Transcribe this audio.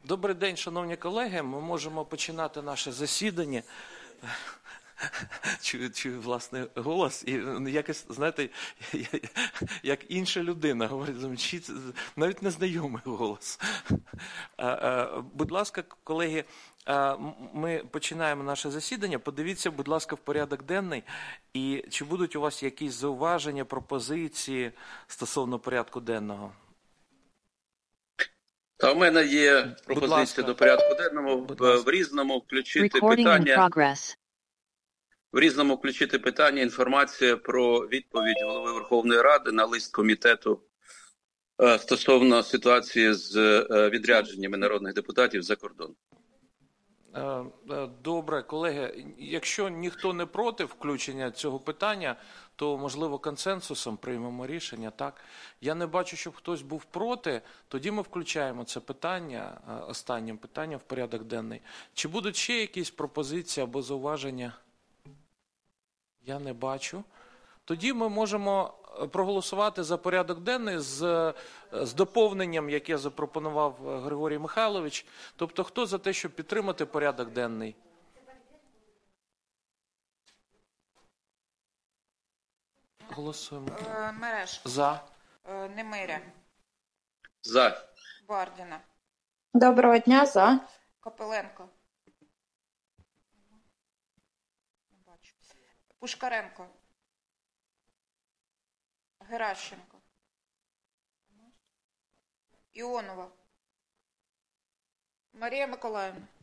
Добрий день, шановні колеги. Ми можемо починати наше засідання. Чую власний голос, і якось, знаєте, як інша людина говорить, навіть незнайомий голос. Будь ласка, колеги, ми починаємо наше засідання. Подивіться, будь ласка, в порядок денний. І чи будуть у вас якісь зауваження, пропозиції стосовно порядку денного? Та у мене є пропозиція до порядку денного в різному включити питання інформація про відповідь Голови Верховної Ради на лист комітету стосовно ситуації з відрядженнями народних депутатів за кордон. Добре, колеги, якщо ніхто не проти включення цього питання, то, можливо, консенсусом приймемо рішення, так? Я не бачу, щоб хтось був проти, тоді ми включаємо це питання, останнім питанням в порядок денний. Чи будуть ще якісь пропозиції або зауваження? Я не бачу. Тоді ми можемо проголосувати за порядок денний з доповненням, яке запропонував Григорій Михайлович. Тобто, хто за те, щоб підтримати порядок денний? Голосуємо. Мережко. За. Немиря. За. Бардіна. Доброго дня, за. Копиленко. Пушкаренко. Геращенко. Іонова. Марія Миколаївна.